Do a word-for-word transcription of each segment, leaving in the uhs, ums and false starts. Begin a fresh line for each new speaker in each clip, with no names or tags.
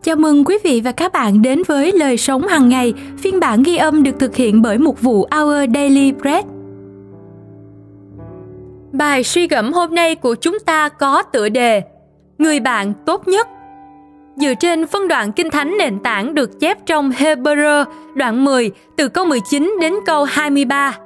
Chào mừng quý vị và các bạn đến với Lời Sống Hàng Ngày, phiên bản ghi âm được thực hiện bởi mục vụ Our Daily Bread. Bài suy gẫm hôm nay của chúng ta có tựa đề Người bạn tốt nhất. Dựa trên phân đoạn Kinh Thánh nền tảng được chép trong Hebrew đoạn mười từ câu mười chín đến câu hai mươi ba.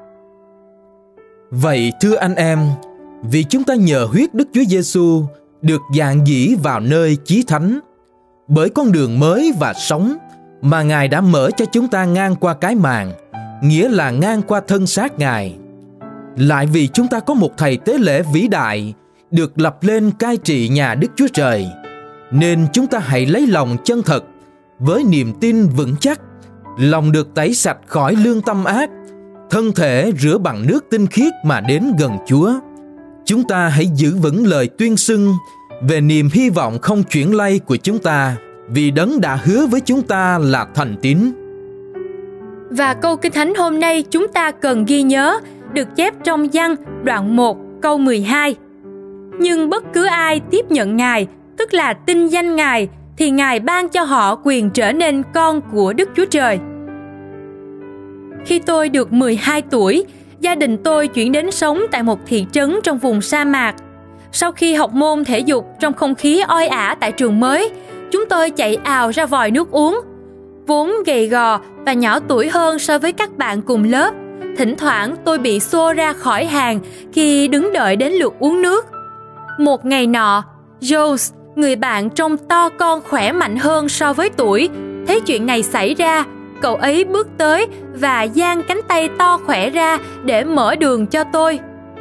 Vậy thưa anh em, vì chúng ta nhờ huyết Đức Chúa Giêsu được dạn dĩ vào nơi chí thánh, bởi con đường mới và sống mà Ngài đã mở cho chúng ta ngang qua cái màn, nghĩa là ngang qua thân xác Ngài. Lại vì chúng ta có một thầy tế lễ vĩ đại được lập lên cai trị nhà Đức Chúa Trời, nên chúng ta hãy lấy lòng chân thật với niềm tin vững chắc, lòng được tẩy sạch khỏi lương tâm ác, thân thể rửa bằng nước tinh khiết mà đến gần Chúa. Chúng ta hãy giữ vững lời tuyên xưng về niềm hy vọng không chuyển lay của chúng ta, vì Đấng đã hứa với chúng ta là thành tín.
Và câu Kinh Thánh hôm nay chúng ta cần ghi nhớ được chép trong Giăng đoạn một câu mười hai. Nhưng bất cứ ai tiếp nhận Ngài, tức là tin danh Ngài, thì Ngài ban cho họ quyền trở nên con của Đức Chúa Trời. Khi tôi được mười hai tuổi, gia đình tôi chuyển đến sống tại một thị trấn trong vùng sa mạc. Sau khi học môn thể dục trong không khí oi ả tại trường mới, chúng tôi chạy ào ra vòi nước uống. Vốn gầy gò và nhỏ tuổi hơn so với các bạn cùng lớp, thỉnh thoảng tôi bị xô ra khỏi hàng khi đứng đợi đến lượt uống nước. Một ngày nọ, Jones, người bạn trông to con khỏe mạnh hơn so với tuổi, thấy chuyện này xảy ra, cậu ấy bước tới và dang cánh tay to khỏe ra để mở đường cho tôi.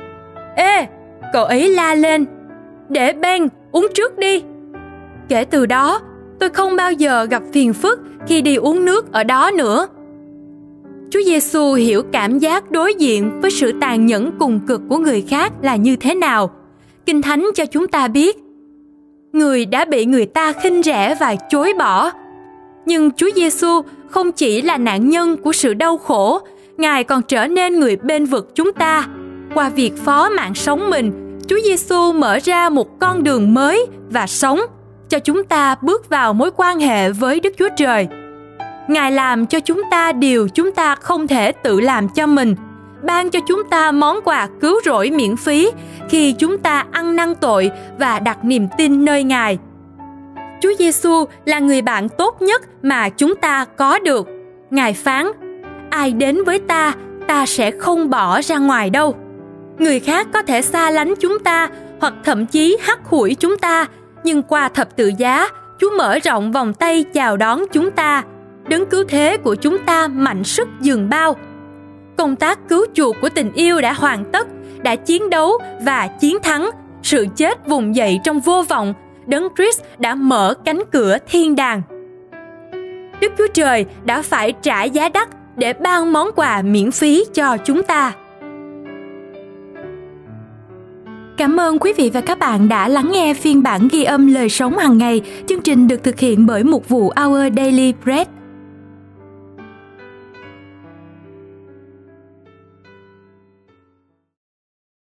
Ê! Cậu ấy la lên, để Ben uống trước đi. Kể từ đó, tôi không bao giờ gặp phiền phức khi đi uống nước ở đó nữa. Chúa Giêsu hiểu cảm giác đối diện với sự tàn nhẫn cùng cực của người khác là như thế nào. Kinh Thánh cho chúng ta biết, người đã bị người ta khinh rẻ và chối bỏ. Nhưng Chúa Giêsu không chỉ là nạn nhân của sự đau khổ, Ngài còn trở nên người bênh vực chúng ta. Qua việc phó mạng sống mình, Chúa Giêsu mở ra một con đường mới và sống cho chúng ta bước vào mối quan hệ với Đức Chúa Trời. Ngài làm cho chúng ta điều chúng ta không thể tự làm cho mình, ban cho chúng ta món quà cứu rỗi miễn phí khi chúng ta ăn năn tội và đặt niềm tin nơi Ngài. Chúa Giêsu là người bạn tốt nhất mà chúng ta có được. Ngài phán, ai đến với ta, ta sẽ không bỏ ra ngoài đâu. Người khác có thể xa lánh chúng ta hoặc thậm chí hắt hủi chúng ta, nhưng qua thập tự giá, Chúa mở rộng vòng tay chào đón chúng ta. Đấng cứu thế của chúng ta mạnh sức dường bao. Công tác cứu chuộc của tình yêu đã hoàn tất, đã chiến đấu và chiến thắng. Sự chết vùng dậy trong vô vọng, Đấng Christ đã mở cánh cửa thiên đàng. Đức Chúa Trời đã phải trả giá đắt để ban món quà miễn phí cho chúng ta. Cảm ơn quý vị và các bạn đã lắng nghe phiên bản ghi âm Lời Sống Hàng Ngày. Chương trình được thực hiện bởi mục vụ Our Daily Bread.